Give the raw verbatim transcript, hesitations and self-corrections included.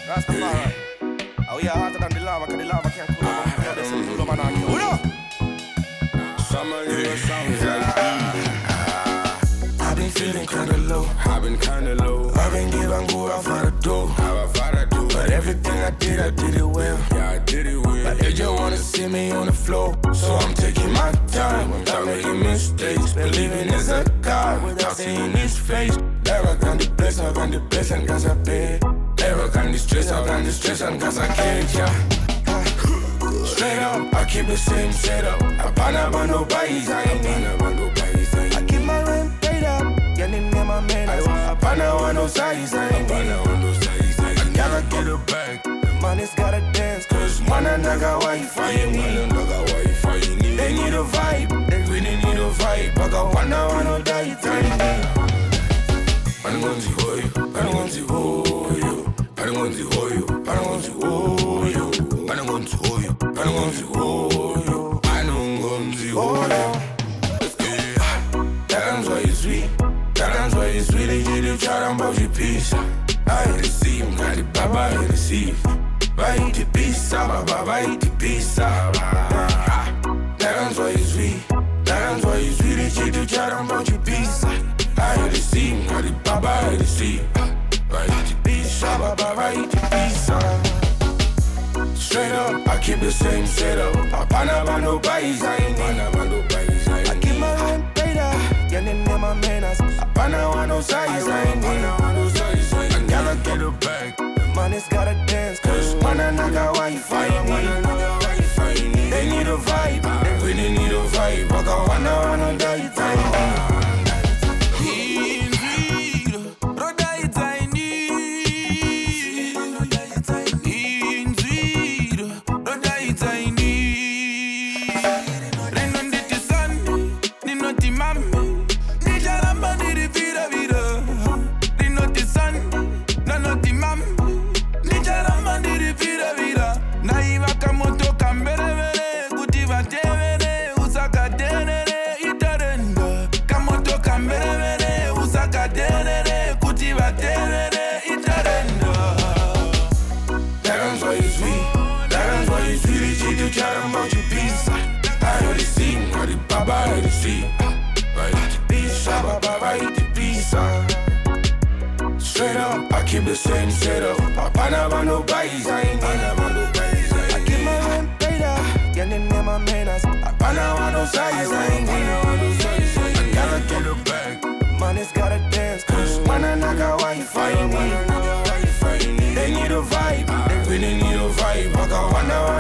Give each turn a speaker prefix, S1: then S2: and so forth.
S1: Rastafari. Oh yeah, hotter than the lava, cause the lava can't cool down. Yeah, this is cool man on you. Hold up!
S2: Some of your songs like
S1: I've been feeling kinda low.
S2: I've been kinda low.
S1: I've been giving good off for the dough.
S2: How I thought I do.
S1: But everything I did, I did it well.
S2: Yeah, I did it well.
S1: But they just wanna see me on the floor. So I'm taking my time without making mistakes. Believing there's a God without seeing his face. Never can the bless, I can the blessing cause I pay. Never can the stress, I can the stress cause I can't, yeah. Straight up, I keep the same setup. I ban about nobody's, I ain't need. I keep my rent paid up, getting in my man. I ban on no size, I ain't need. I gotta get a bag, the money's gotta dance. Cause man and naga Wi-Fi you need. They need a vibe, they really need a vibe. I got one now, I know that it's tiny. I'm going to hold you, I'm going to hold you. I'm going to hold you, I'm going to hold you. I'm going to hold you, I'm going to hold you. I'm going to hold you. Let's get it. That's why you sweet. That's why you sweet. They did it, try to about your peace. I hate to see him, got it, baba, I hate to see. I hate the peace, baba, I hate the peace. That's why you sweet. That's why you sweet. They did it, try to about your peace. I hate to see him, got it, baba, I hate to see. I hate the peace, baba, I hate the peace. Straight up, I keep the same setup. I ban about nobody's, I ain't need. I keep my rent paid up, getting in my manners. I ban on no size, I ain't need. I gotta get a bag, the money's gotta dance. Cause man and I got Wi-Fi you need. They need a vibe, they really need a vibe. I got one now, I know that you time. Straight up, I keep the same setup. I ban about nobody's, I ain't need. I keep my rent paid up, getting in my manners. I ban on no size, I ain't need. I gotta get a bag, the money's gotta dance. Cause man and I got Wi-Fi you need. They need a vibe, they really need a vibe. I got one now.